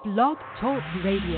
Blog Talk Radio.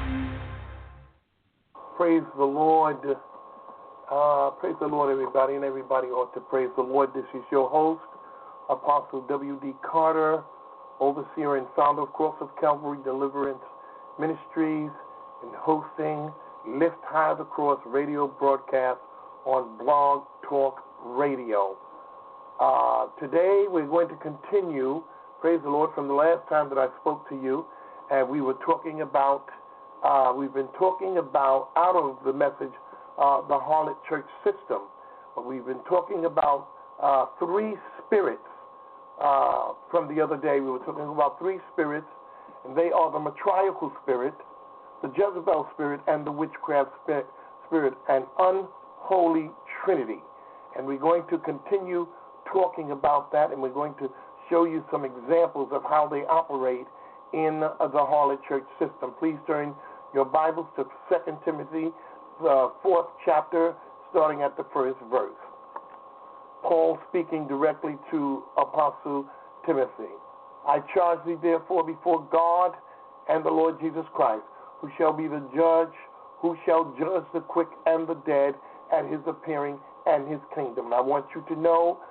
Praise the Lord. Praise the Lord, everybody, and everybody ought to praise the Lord. This is your host, Apostle W.D. Carter, overseer and founder of Cross of Calvary Deliverance Ministries, and hosting Lift High the Cross radio broadcast on Blog Talk Radio. Today we're going to continue, praise the Lord, from the last time that I spoke to you, and we were talking about, we've been talking about, out of the message, the harlot church system. We've been talking about three spirits. From the other day, we were talking about three spirits, and they are the matriarchal spirit, the Jezebel spirit, and the witchcraft spirit, an unholy trinity. And we're going to continue talking about that, and we're going to show you some examples of how they operate in the harlot church system. Please turn your Bibles to 2 Timothy, the 4th chapter, starting at the first verse. Paul speaking directly to Apostle Timothy. I charge thee therefore before God and the Lord Jesus Christ, who shall be the judge, who shall judge the quick and the dead at his appearing and his kingdom. And I want you to know,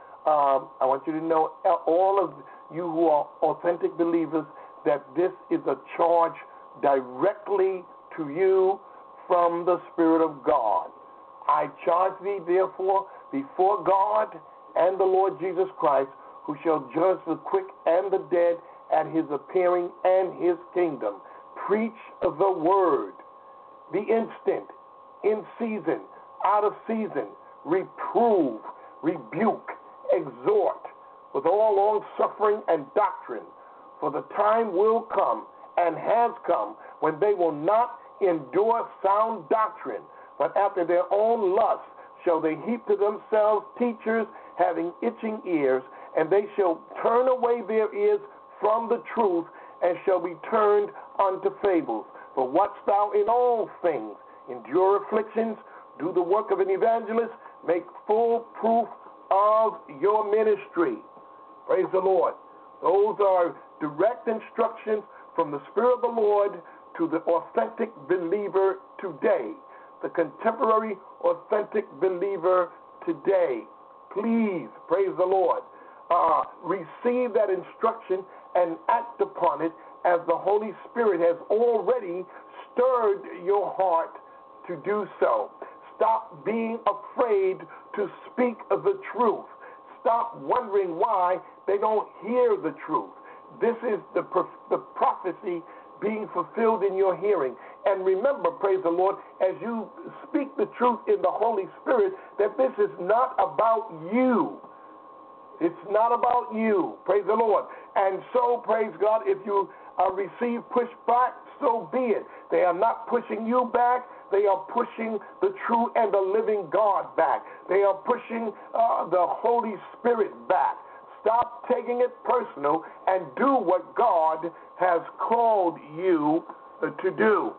all of you who are authentic believers, that this is a charge directly to you from the Spirit of God. I charge thee therefore before God and the Lord Jesus Christ, who shall judge the quick and the dead at his appearing and his kingdom. Preach the word. Be instant, in season, out of season. Reprove, rebuke, exhort with all long suffering and doctrine. For the time will come and has come when they will not endure sound doctrine, but after their own lust shall they heap to themselves teachers having itching ears, and they shall turn away their ears from the truth, and shall be turned unto fables. But watch thou in all things, endure afflictions, do the work of an evangelist, make full proof of your ministry. Praise the Lord. Those are direct instructions from the Spirit of the Lord to the authentic believer today, the contemporary authentic believer today. Please, praise the Lord, receive that instruction and act upon it, as the Holy Spirit has already stirred your heart to do so. Stop being afraid to speak of the truth. Stop wondering why they don't hear the truth. This is the prophecy being fulfilled in your hearing. And remember, praise the Lord, as you speak the truth in the Holy Spirit, that this is not about you. It's not about you. Praise the Lord. And so, praise God, if you receive pushback, so be it. They are not pushing you back. They are pushing the true and the living God back. They are pushing the Holy Spirit back. Stop taking it personal and do what God has called you to do.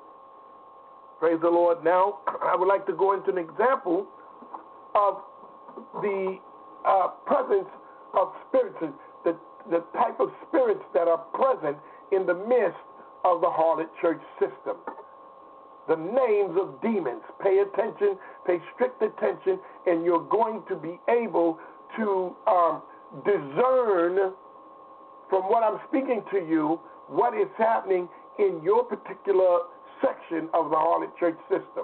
Praise the Lord. Now, I would like to go into an example of the presence of spirits, the type of spirits that are present in the midst of the harlot church system. The names of demons. Pay attention, pay strict attention, and you're going to be able to discern from what I'm speaking to you what is happening in your particular section of the harlot church system.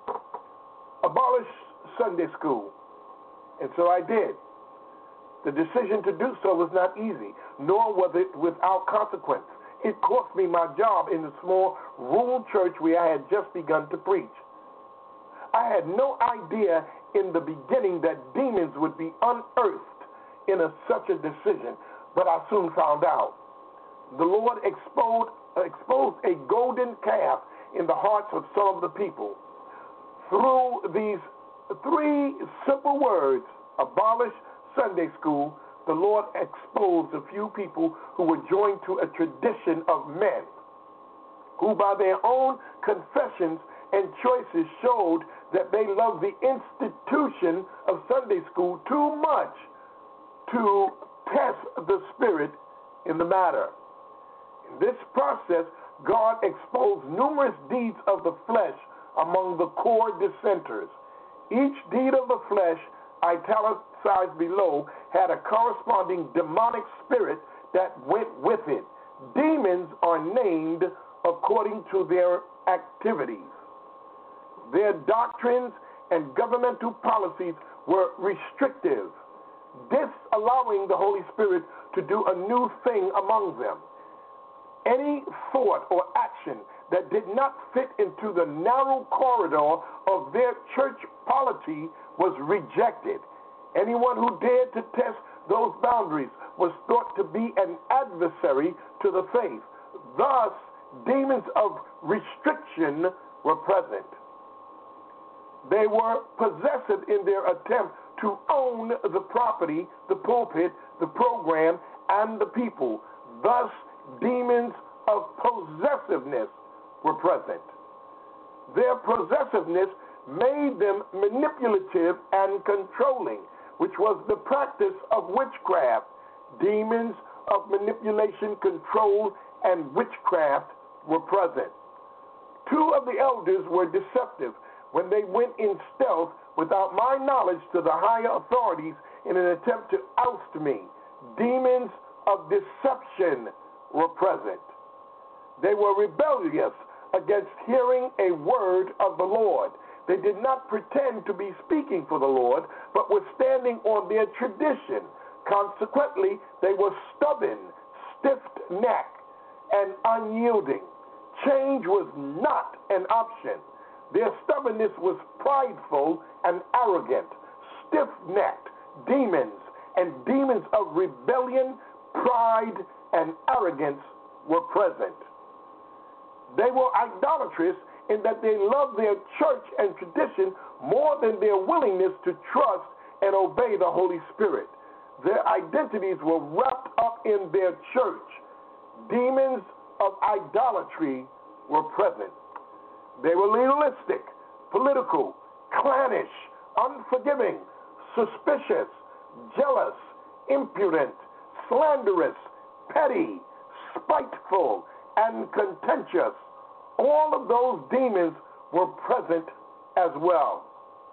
Abolish Sunday school. And so I did. The decision to do so was not easy, nor was it without consequence. It cost me my job in the small rural church where I had just begun to preach. I had no idea in the beginning that demons would be unearthed in such a decision, but I soon found out. The Lord exposed a golden calf in the hearts of some of the people. Through these three simple words, abolish Sunday school, the Lord exposed a few people who were joined to a tradition of men who by their own confessions and choices showed that they loved the institution of Sunday school too much to test the Spirit in the matter. This process, God exposed numerous deeds of the flesh among the core dissenters. Each deed of the flesh, italicized below, had a corresponding demonic spirit that went with it. Demons are named according to their activities. Their doctrines and governmental policies were restrictive, disallowing the Holy Spirit to do a new thing among them. Any thought or action that did not fit into the narrow corridor of their church polity was rejected. Anyone who dared to test those boundaries was thought to be an adversary to the faith. Thus, demons of restriction were present. They were possessive in their attempt to own the property, the pulpit, the program, and the people. Thus, demons of possessiveness were present. Their possessiveness made them manipulative and controlling, which was the practice of witchcraft. Demons of manipulation, control, and witchcraft were present. Two of the elders were deceptive when they went in stealth without my knowledge to the higher authorities in an attempt to oust me. Demons of deception were present. They were rebellious against hearing a word of the Lord. They did not pretend to be speaking for the Lord, but were standing on their tradition. Consequently, they were stubborn, stiff-necked, and unyielding. Change was not an option. Their stubbornness was prideful and arrogant. Stiff-necked demons and demons of rebellion, pride, and arrogance were present. They were idolatrous in that they loved their church and tradition more than their willingness to trust and obey the Holy Spirit. Their identities were wrapped up in their church. Demons of idolatry were present. They were legalistic, political, clannish, unforgiving, suspicious, jealous, impudent, slanderous, petty, spiteful, and contentious. All of those demons were present as well.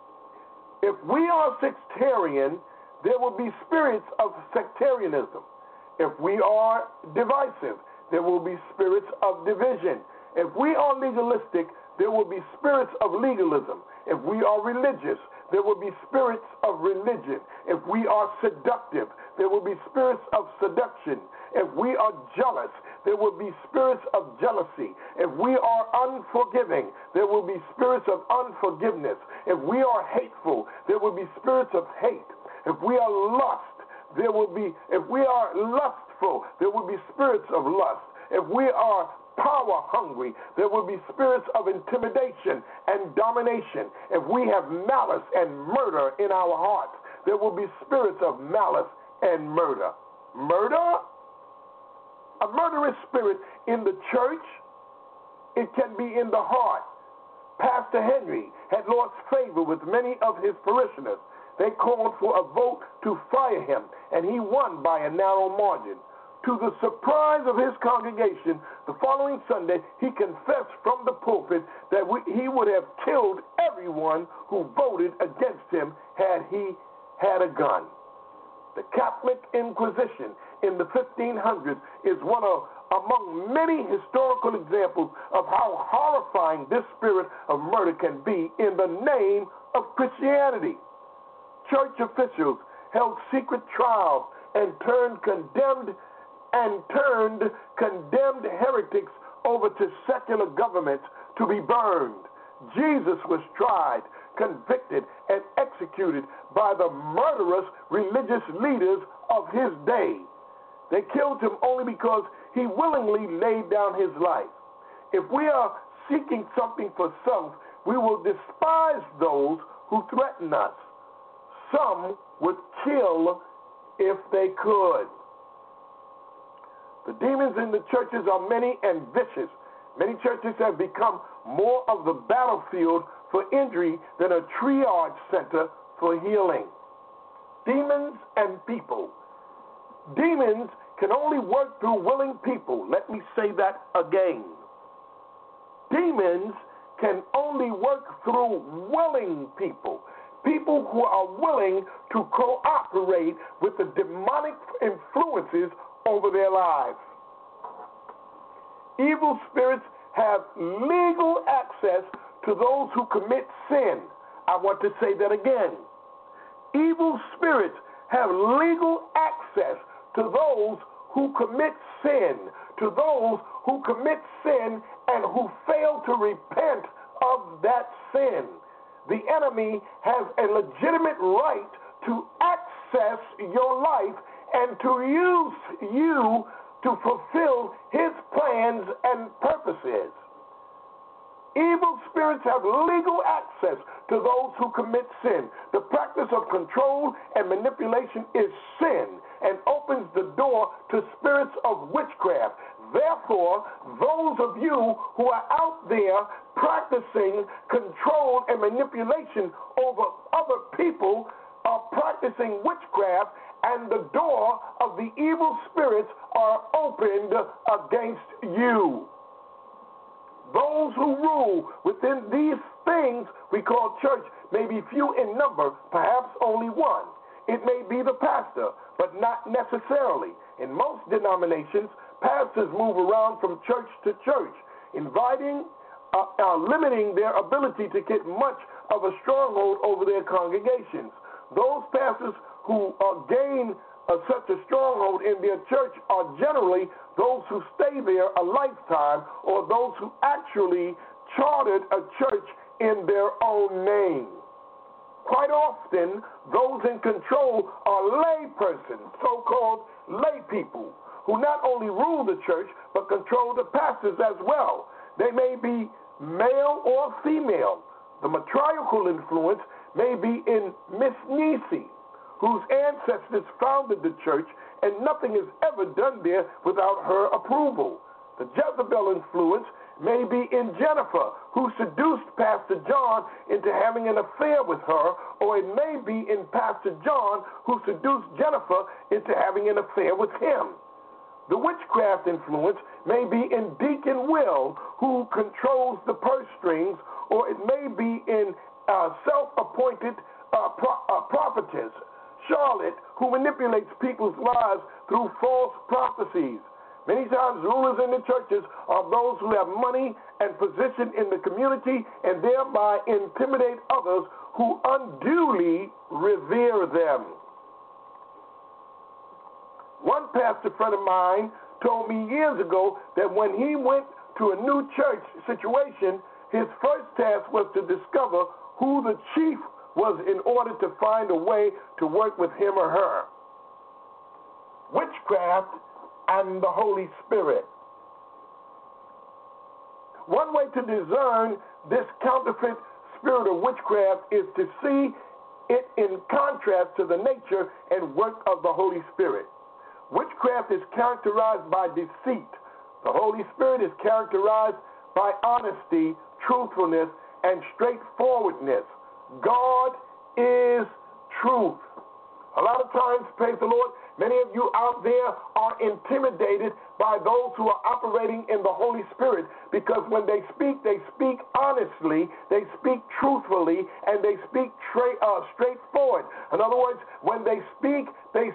If we are sectarian, there will be spirits of sectarianism. If we are divisive, there will be spirits of division. If we are legalistic, there will be spirits of legalism. If we are religious, there will be spirits of religion. If we are seductive, there will be spirits of seduction. If we are jealous, there will be spirits of jealousy. If we are unforgiving, there will be spirits of unforgiveness. If we are hateful, there will be spirits of hate. If we are if we are lustful, there will be spirits of lust. If we are power hungry, there will be spirits of intimidation and domination. If we have malice and murder in our hearts, there will be spirits of malice and murder. Murder? A murderous spirit in the church, it can be in the heart. Pastor Henry had lost favor with many of his parishioners. They called for a vote to fire him, and he won by a narrow margin. To the surprise of his congregation, the following Sunday, he confessed from the pulpit that he would have killed everyone who voted against him had he had a gun. The Catholic Inquisition in the 1500s is one among many historical examples of how horrifying this spirit of murder can be in the name of Christianity. Church officials held secret trials and turned condemned heretics over to secular governments to be burned. Jesus was tried, convicted, and executed by the murderous religious leaders of his day. They killed him only because he willingly laid down his life. If we are seeking something for self, we will despise those who threaten us. Some would kill if they could. The demons in the churches are many and vicious. Many churches have become more of the battlefield for injury than a triage center for healing. Demons and people. Demons can only work through willing people. Let me say that again. Demons can only work through willing people. People who are willing to cooperate with the demonic influences over their lives. Evil spirits have legal access to those who commit sin. I want to say that again. Evil spirits have legal access to those who commit sin, to those who commit sin and who fail to repent of that sin. The enemy has a legitimate right to access your life and to use you to fulfill his plans and purposes. Evil spirits have legal access to those who commit sin. The practice of control and manipulation is sin and opens the door to spirits of witchcraft. Therefore, those of you who are out there practicing control and manipulation over other people are practicing witchcraft, and the door of the evil spirits are opened against you. Those who rule within these things we call church may be few in number, perhaps only one. It may be the pastor, but not necessarily. In most denominations, pastors move around from church to church, limiting their ability to get much of a stronghold over their congregations. Those pastors who gain such a stronghold in their church are generally those who stay there a lifetime or those who actually chartered a church in their own name. Quite often, those in control are lay persons, so-called lay people, who not only rule the church but control the pastors as well. They may be male or female. The matriarchal influence may be in Miss Nisi, whose ancestors founded the church, and nothing is ever done there without her approval. The Jezebel influence may be in Jennifer, who seduced Pastor John into having an affair with her, or it may be in Pastor John, who seduced Jennifer into having an affair with him. The witchcraft influence may be in Deacon Will, who controls the purse strings, or it may be in self-appointed prophetess Charlotte, who manipulates people's lives through false prophecies. Many times rulers in the churches are those who have money and position in the community and thereby intimidate others who unduly revere them. One pastor friend of mine told me years ago that when he went to a new church situation, his first task was to discover who the chief was in order to find a way to work with him or her. Witchcraft and the Holy Spirit. One way to discern this counterfeit spirit of witchcraft is to see it in contrast to the nature and work of the Holy Spirit. Witchcraft is characterized by deceit. The Holy Spirit is characterized by honesty, truthfulness, and straightforwardness. God is truth. A lot of times, praise the Lord, many of you out there are intimidated by those who are operating in the Holy Spirit, because when they speak honestly, they speak truthfully, and they speak straightforward. In other words, when they speak, they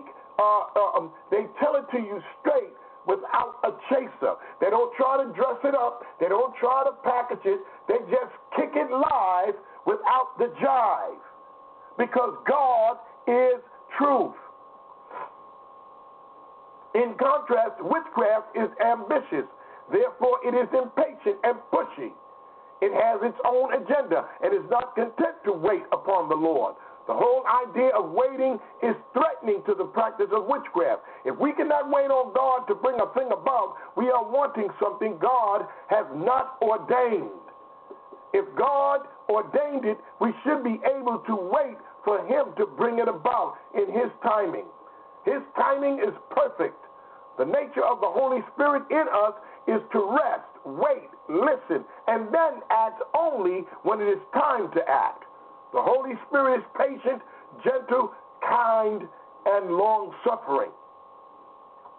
tell it to you straight without a chaser. They don't try to dress it up. They don't try to package it. They just kick it live without the jive, because God is truth. In contrast, witchcraft is ambitious. Therefore, it is impatient and pushy. It has its own agenda and is not content to wait upon the Lord. The whole idea of waiting is threatening to the practice of witchcraft. If we cannot wait on God to bring a thing about, we are wanting something God has not ordained. If God ordained it, we should be able to wait for him to bring it about in his timing. His timing is perfect. The nature of the Holy Spirit in us is to rest, wait, listen, and then act only when it is time to act. The Holy Spirit is patient, gentle, kind, and long-suffering.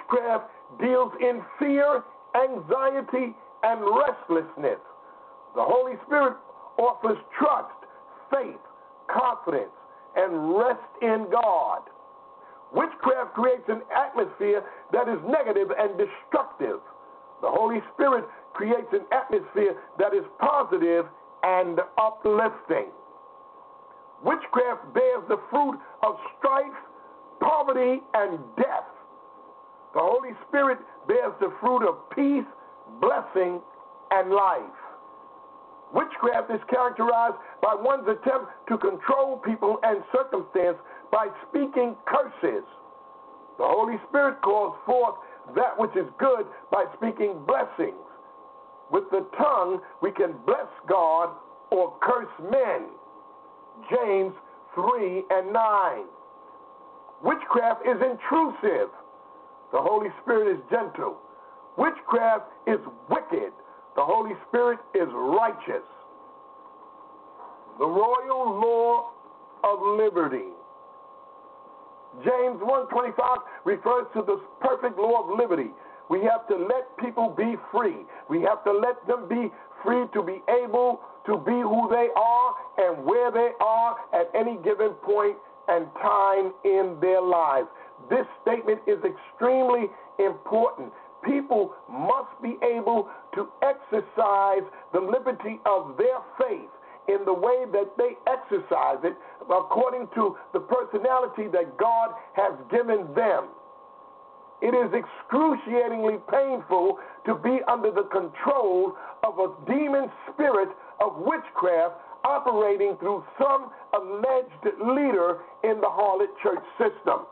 Witchcraft deals in fear, anxiety, and restlessness. The Holy Spirit offers trust, faith, confidence, and rest in God. Witchcraft creates an atmosphere that is negative and destructive. The Holy Spirit creates an atmosphere that is positive and uplifting. Witchcraft bears the fruit of strife, poverty, and death. The Holy Spirit bears the fruit of peace, blessing, and life. Witchcraft is characterized by one's attempt to control people and circumstance by speaking curses. The Holy Spirit calls forth that which is good by speaking blessings. With the tongue, we can bless God or curse men. James 3 and 9. Witchcraft is intrusive. The Holy Spirit is gentle. Witchcraft is wicked. The Holy Spirit is righteous. The royal law of liberty. James 1:25 refers to the perfect law of liberty. We have to let people be free. We have to let them be free to be able to be who they are and where they are at any given point and time in their lives. This statement is extremely important. People must be able to exercise the liberty of their faith in the way that they exercise it according to the personality that God has given them. It is excruciatingly painful to be under the control of a demon spirit of witchcraft operating through some alleged leader in the harlot church system.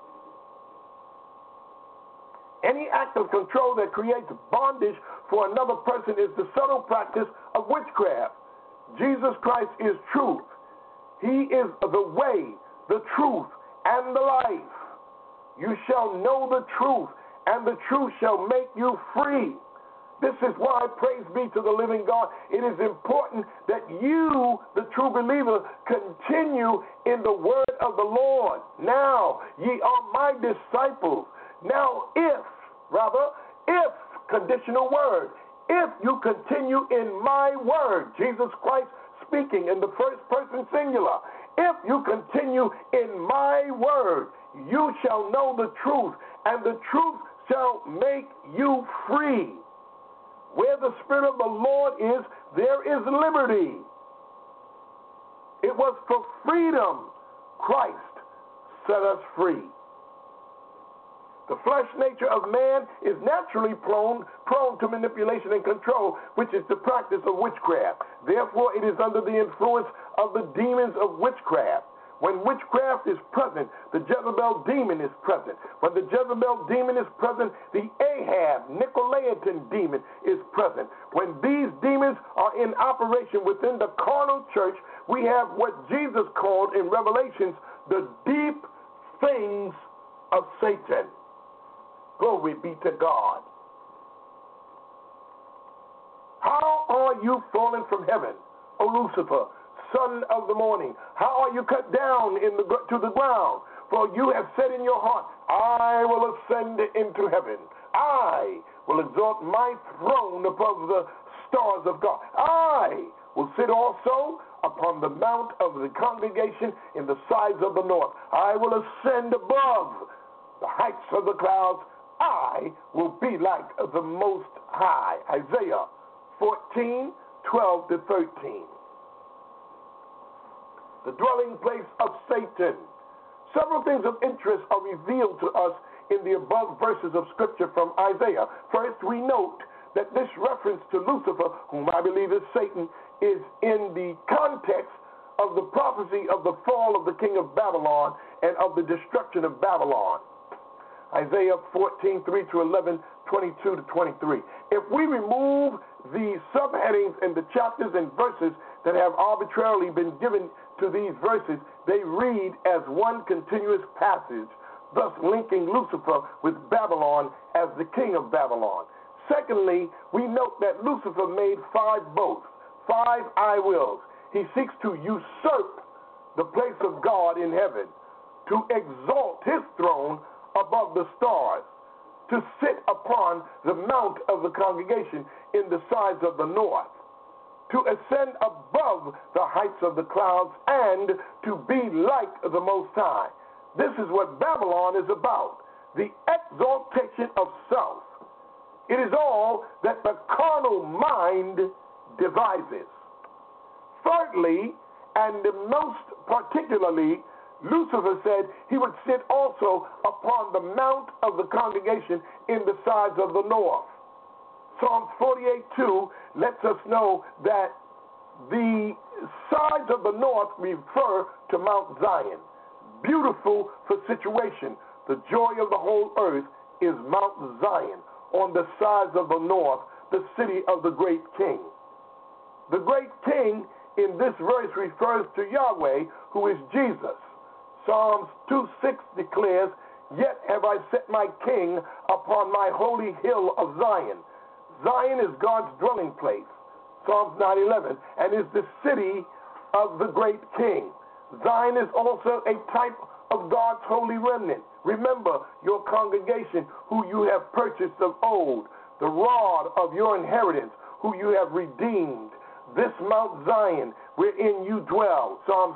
Any act of control that creates bondage for another person is the subtle practice of witchcraft. Jesus Christ is truth. He is the way, the truth, and the life. You shall know the truth, and the truth shall make you free. This is why, praise be to the living God, it is important that you, the true believer, continue in the word of the Lord. Now, ye are my disciples. Now, if, conditional word, if you continue in my word, Jesus Christ speaking in the first person singular, if you continue in my word, you shall know the truth, and the truth shall make you free. Where the Spirit of the Lord is, there is liberty. It was for freedom Christ set us free. The flesh nature of man is naturally prone to manipulation and control, which is the practice of witchcraft. Therefore, it is under the influence of the demons of witchcraft. When witchcraft is present, the Jezebel demon is present. When the Jezebel demon is present, the Ahab, Nicolaitan demon is present. When these demons are in operation within the carnal church, we have what Jesus called in Revelations the deep things of Satan. Glory be to God. How are you fallen from heaven, O Lucifer, son of the morning? How are you cut down to the ground? For you have said in your heart, I will ascend into heaven. I will exalt my throne above the stars of God. I will sit also upon the mount of the congregation in the sides of the north. I will ascend above the heights of the clouds. I will be like the Most High. Isaiah 14:12-13. The dwelling place of Satan. Several things of interest are revealed to us in the above verses of Scripture from Isaiah. First, we note that this reference to Lucifer, whom I believe is Satan, is in the context of the prophecy of the fall of the king of Babylon and of the destruction of Babylon. Isaiah 14:3-11, 22-23. If we remove the subheadings and the chapters and verses that have arbitrarily been given to these verses, they read as one continuous passage, thus linking Lucifer with Babylon as the king of Babylon. Secondly, we note that Lucifer made 5 boasts, 5 I wills. He seeks to usurp the place of God in heaven, to exalt his throne above the stars. to sit upon the mount of the congregation in the sides of the north, to ascend above the heights of the clouds, and to be like the Most High. This is what Babylon is about, the exaltation of self. It is all that the carnal mind devises. Thirdly, and most particularly, Lucifer said he would sit also upon the mount of the congregation in the sides of the north. Psalms 48:2 lets us know that the sides of the north refer to Mount Zion. Beautiful for situation. The joy of the whole earth is Mount Zion on the sides of the north, the city of the great king. The great king in this verse refers to Yahweh, who is Jesus. Psalms 2:6 declares, "Yet have I set my king upon my holy hill of Zion." Zion is God's dwelling place, Psalms 9:11, and is the city of the great king. Zion is also a type of God's holy remnant. Remember your congregation, who you have purchased of old, the rod of your inheritance, who you have redeemed, this Mount Zion wherein you dwell, Psalm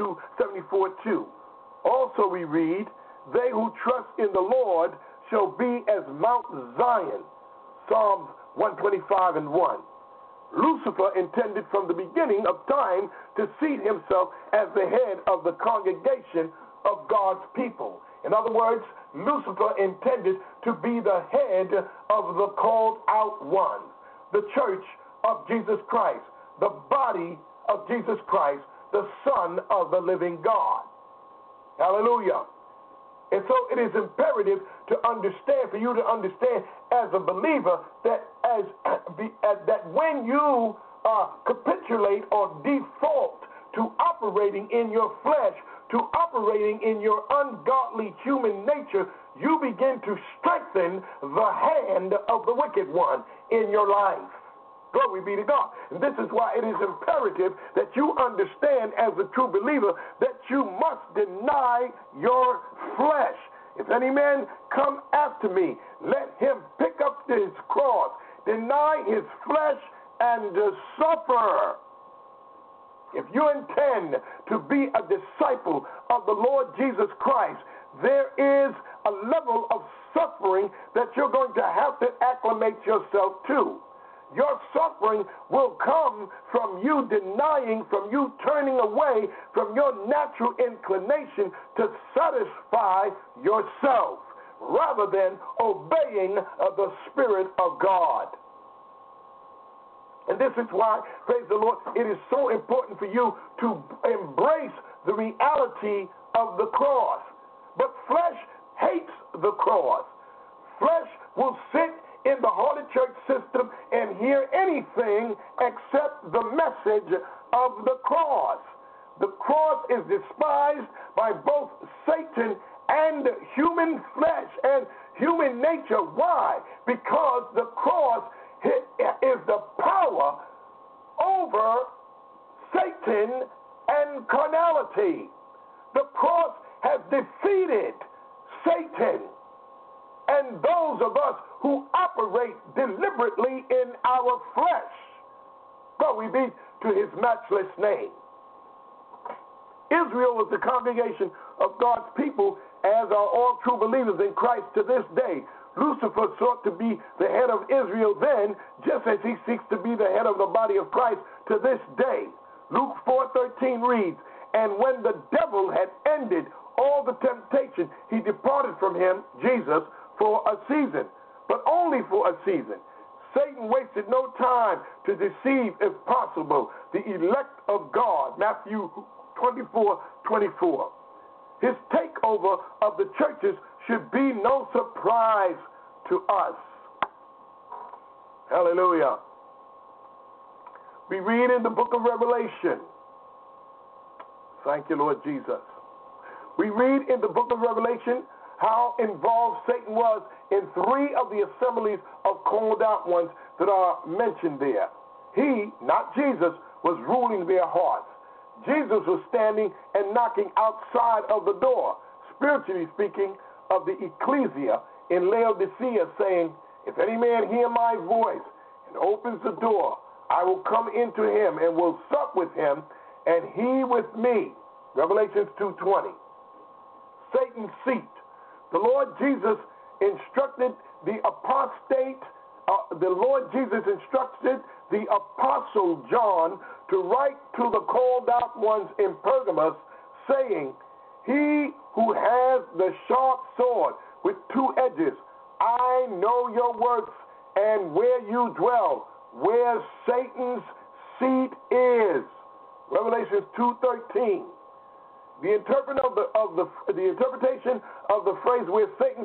74:2. Also we read, "They who trust in the Lord shall be as Mount Zion," Psalms 125:1. Lucifer intended from the beginning of time to seat himself as the head of the congregation of God's people. In other words, Lucifer intended to be the head of the called out ones, the church of Jesus Christ, the body of Jesus Christ, the Son of the living God. Hallelujah. And so it is imperative to understand, for you to understand as a believer, that that when you capitulate or default to operating in your flesh, to operating in your ungodly human nature, you begin to strengthen the hand of the wicked one in your life. Glory be to God. And this is why it is imperative that you understand as a true believer that you must deny your flesh. If any man come after me, let him pick up his cross, deny his flesh, and suffer. If you intend to be a disciple of the Lord Jesus Christ, there is a level of suffering that you're going to have to acclimate yourself to. Your suffering will come from you denying, from you turning away from your natural inclination to satisfy yourself, rather than obeying the Spirit of God. And this is why, praise the Lord, it is so important for you to embrace the reality of the cross. But flesh hates the cross. Flesh will sit in the Holy Church system and hear anything except the message of the cross. The cross is despised by both Satan and human flesh and human nature. Why? Because the cross is the power over Satan and carnality. The cross has defeated Satan and those of us who operate deliberately in our flesh. Glory be to his matchless name. Israel was the congregation of God's people, as are all true believers in Christ to this day. Lucifer sought to be the head of Israel then, just as he seeks to be the head of the body of Christ to this day. Luke 4:13 reads, "And when the devil had ended all the temptation, he departed from him," Jesus, "for a season," but only for a season. Satan wasted no time to deceive, if possible, the elect of God. Matthew 24:24. His takeover of the churches should be no surprise to us. Hallelujah. We read in the book of Revelation. Thank you, Lord Jesus. We read in the book of Revelation how involved Satan was in 3 of the assemblies of called out ones that are mentioned there. He, not Jesus, was ruling their hearts. Jesus was standing and knocking outside of the door, spiritually speaking, of the ecclesia in Laodicea, saying, if any man hear my voice and opens the door, I will come into him and will sup with him, and he with me. Revelations 2:20. Satan's seat. The Lord Jesus instructed the apostate, the apostle John to write to the called out ones in Pergamos, saying, he who has the sharp sword with two edges, I know your works and where you dwell, where Satan's seat is. Revelations 2:13. The interpretation of the phrase where Satan's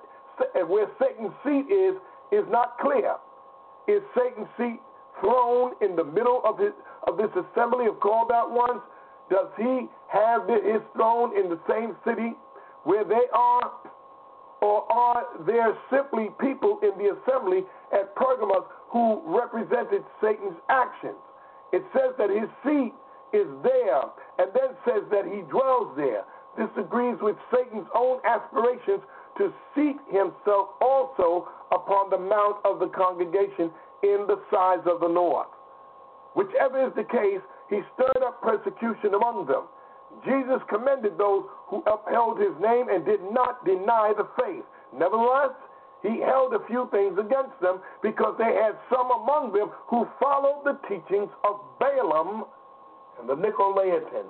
seat is not clear. Is Satan's seat thrown in the middle of this assembly of called out ones? Does he have his throne in the same city where they are? Or are there simply people in the assembly at Pergamos who represented Satan's actions? It says that his seat is there, and then says that he dwells there. This agrees with Satan's own aspirations to seat himself also upon the mount of the congregation in the sides of the north. Whichever is the case, he stirred up persecution among them. Jesus commended those who upheld his name and did not deny the faith. Nevertheless, he held a few things against them because they had some among them who followed the teachings of Balaam and the Nicolaitans.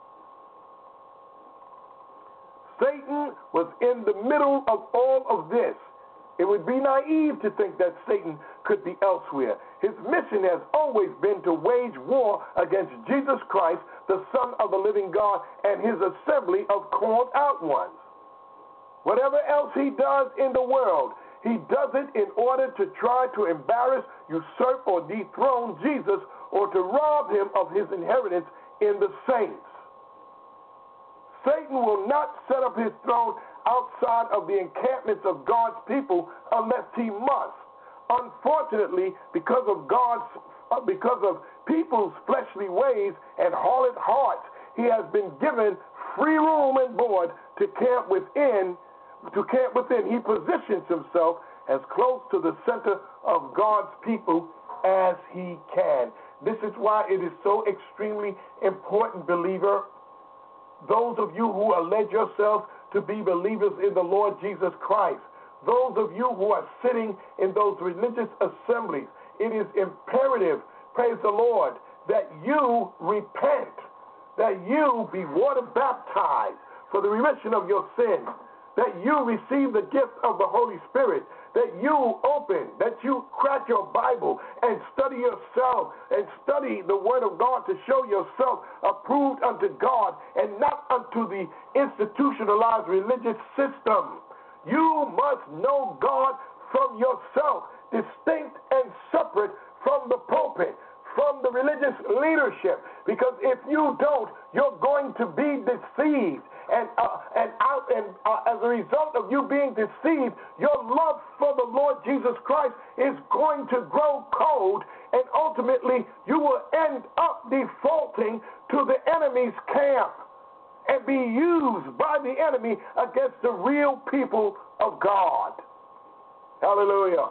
Satan was in the middle of all of this. It would be naive to think that Satan could be elsewhere. His mission has always been to wage war against Jesus Christ, the Son of the living God, and his assembly of called out ones. Whatever else he does in the world, he does it in order to try to embarrass, usurp, or dethrone Jesus, or to rob him of his inheritance in the saints. Satan will not set up his throne outside of the encampments of God's people unless he must. Unfortunately, because of people's fleshly ways and harlot hearts, he has been given free room and board to camp within. He positions himself as close to the center of God's people as he can. This is why it is so extremely important, believer. Those of you who allege yourselves to be believers in the Lord Jesus Christ, those of you who are sitting in those religious assemblies, it is imperative, praise the Lord, that you repent, that you be water baptized for the remission of your sins, that you receive the gift of the Holy Spirit, that you crack your Bible and study yourself and study the Word of God to show yourself approved unto God and not unto the institutionalized religious system. You must know God from yourself, distinct and separate from the pulpit, from the religious leadership, because if you don't, you're going to be deceived. And as a result of you being deceived, your love for the Lord Jesus Christ is going to grow cold, and ultimately you will end up defaulting to the enemy's camp and be used by the enemy against the real people of God. Hallelujah.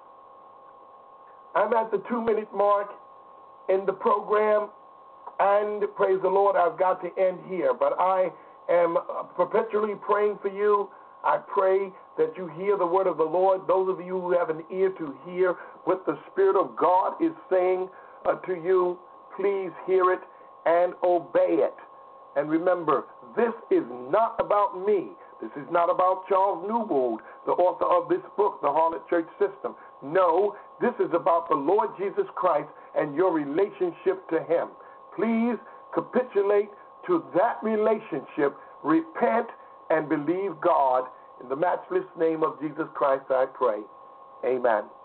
I'm at the 2-minute mark in the program, and praise the Lord, I've got to end here, but I am perpetually praying for you. I pray that you hear the word of the Lord. Those of you who have an ear to hear what the Spirit of God is saying to you, please hear it and obey it. And remember, this is not about me. This is not about Charles Newbold, the author of this book, The Harlot Church System. No, this is about the Lord Jesus Christ and your relationship to him. Please capitulate to that relationship, repent, and believe God. In the matchless name of Jesus Christ, I pray. Amen.